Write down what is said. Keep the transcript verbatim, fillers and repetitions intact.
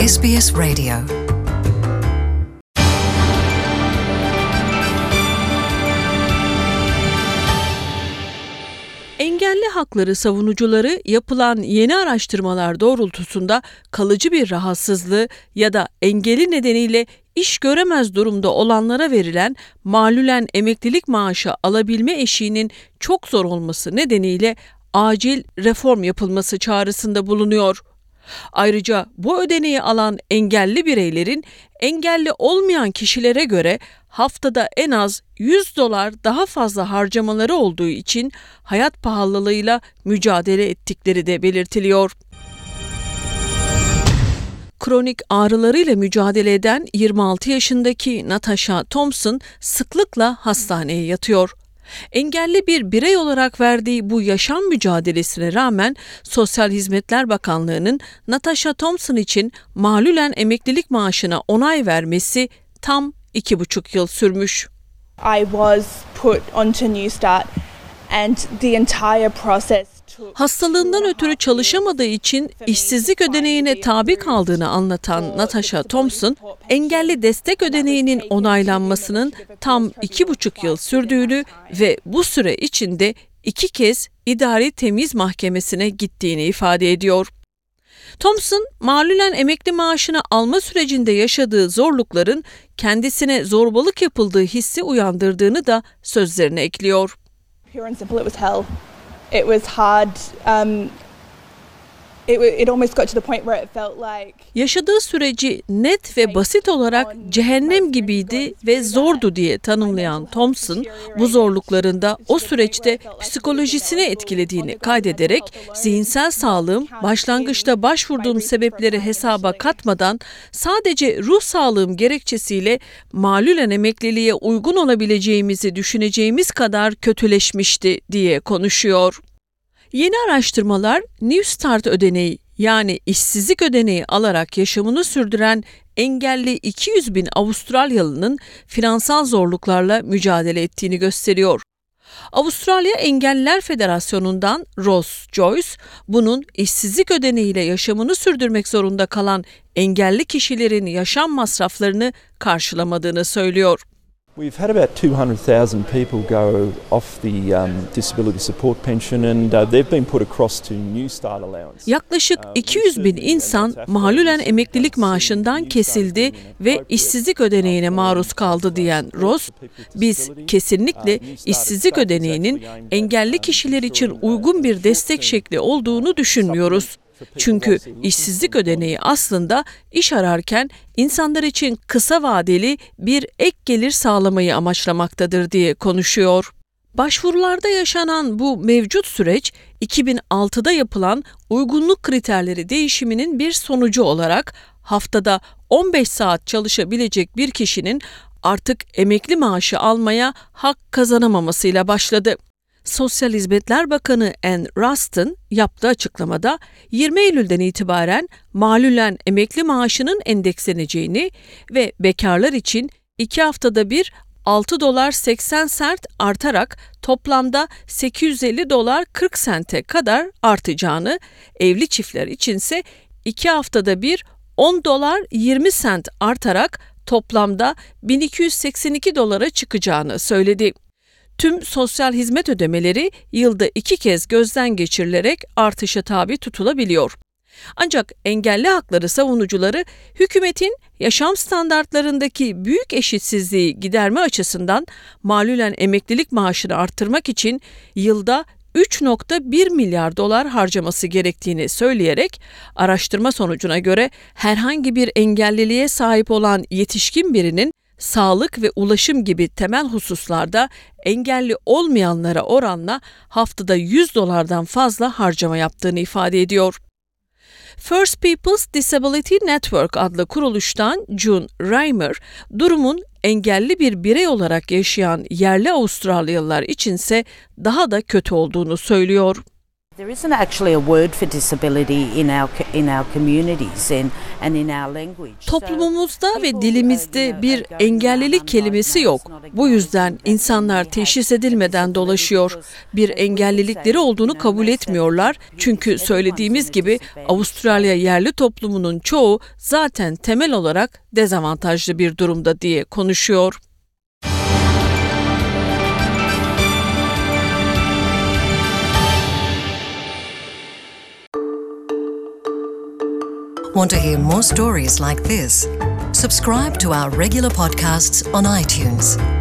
S B S Radio. Engelli hakları savunucuları yapılan yeni araştırmalar doğrultusunda kalıcı bir rahatsızlığı ya da engeli nedeniyle iş göremez durumda olanlara verilen malülen emeklilik maaşı alabilme eşiğinin çok zor olması nedeniyle acil reform yapılması çağrısında bulunuyor. Ayrıca bu ödeneği alan engelli bireylerin engelli olmayan kişilere göre haftada en az yüz dolar daha fazla harcamaları olduğu için hayat pahalılığıyla mücadele ettikleri de belirtiliyor. Kronik ağrılarıyla mücadele eden yirmi altı yaşındaki Natasha Thompson sıklıkla hastaneye yatıyor. Engelli bir birey olarak verdiği bu yaşam mücadelesine rağmen Sosyal Hizmetler Bakanlığı'nın Natasha Thompson için malülen emeklilik maaşına onay vermesi tam iki buçuk yıl sürmüş. I was put onto New Start and the entire process Hastalığından ötürü çalışamadığı için işsizlik ödeneğine tabi kaldığını anlatan Natasha Thompson, engelli destek ödeneğinin onaylanmasının tam iki buçuk yıl sürdüğünü ve bu süre içinde iki kez idari temyiz mahkemesine gittiğini ifade ediyor. Thompson, malülen emekli maaşını alma sürecinde yaşadığı zorlukların kendisine zorbalık yapıldığı hissi uyandırdığını da sözlerine ekliyor. Pure and simple, it was hell. It was hard. Um, it, it almost got to the point where it felt like Yaşadığı süreci net ve basit olarak cehennem gibiydi ve zordu diye tanımlayan Thompson, bu zorluklarında o süreçte psikolojisini etkilediğini kaydederek zihinsel sağlığım başlangıçta başvurduğum sebepleri hesaba katmadan sadece ruh sağlığım gerekçesiyle malülen emekliliğe uygun olabileceğimizi düşüneceğimiz kadar kötüleşmişti diye konuşuyor. Yeni araştırmalar New Start ödeneği yani işsizlik ödeneği alarak yaşamını sürdüren engelli iki yüz bin Avustralyalı'nın finansal zorluklarla mücadele ettiğini gösteriyor. Avustralya Engelliler Federasyonu'ndan Ross Joyce, bunun işsizlik ödeneğiyle yaşamını sürdürmek zorunda kalan engelli kişilerin yaşam masraflarını karşılamadığını söylüyor. We've had about two hundred thousand people go off the um, disability support pension and uh, they've been put across to New Start allowance. Yaklaşık iki yüz bin insan malülen emeklilik maaşından kesildi ve işsizlik ödeneğine maruz kaldı diyen Ross, biz kesinlikle işsizlik ödeneğinin engelli kişiler için uygun bir destek şekli olduğunu düşünmüyoruz. Çünkü işsizlik ödeneği aslında iş ararken insanlar için kısa vadeli bir ek gelir sağlamayı amaçlamaktadır diye konuşuyor. Başvurularda yaşanan bu mevcut süreç iki bin altıda yapılan uygunluk kriterleri değişiminin bir sonucu olarak haftada on beş saat çalışabilecek bir kişinin artık emekli maaşı almaya hak kazanamamasıyla başladı. Sosyal Hizmetler Bakanı Ann Ruston yaptığı açıklamada yirmi Eylül'den itibaren malülen emekli maaşının endeksleneceğini ve bekarlar için iki haftada bir altı dolar seksen sent artarak toplamda sekiz yüz elli dolar kırk sente kadar artacağını, evli çiftler içinse iki haftada bir on dolar yirmi sent artarak toplamda bin iki yüz seksen iki dolara çıkacağını söyledi. Tüm sosyal hizmet ödemeleri yılda iki kez gözden geçirilerek artışa tabi tutulabiliyor. Ancak engelli hakları savunucuları hükümetin yaşam standartlarındaki büyük eşitsizliği giderme açısından malülen emeklilik maaşını arttırmak için yılda üç virgül bir milyar dolar harcaması gerektiğini söyleyerek araştırma sonucuna göre herhangi bir engelliliğe sahip olan yetişkin birinin sağlık ve ulaşım gibi temel hususlarda engelli olmayanlara oranla haftada yüz dolardan fazla harcama yaptığını ifade ediyor. First People's Disability Network adlı kuruluştan June Reimer, durumun engelli bir birey olarak yaşayan yerli Avustralyalılar içinse daha da kötü olduğunu söylüyor. There isn't actually a word for disability in our in our communities and and in our language. Toplumumuzda ve dilimizde bir engellilik kelimesi yok. Bu yüzden insanlar teşhis edilmeden dolaşıyor. Bir engellilikleri olduğunu kabul etmiyorlar. Çünkü söylediğimiz gibi Avustralya yerli toplumunun çoğu zaten temel olarak dezavantajlı bir durumda diye konuşuyor. Want to hear more stories like this? Subscribe to our regular podcasts on iTunes.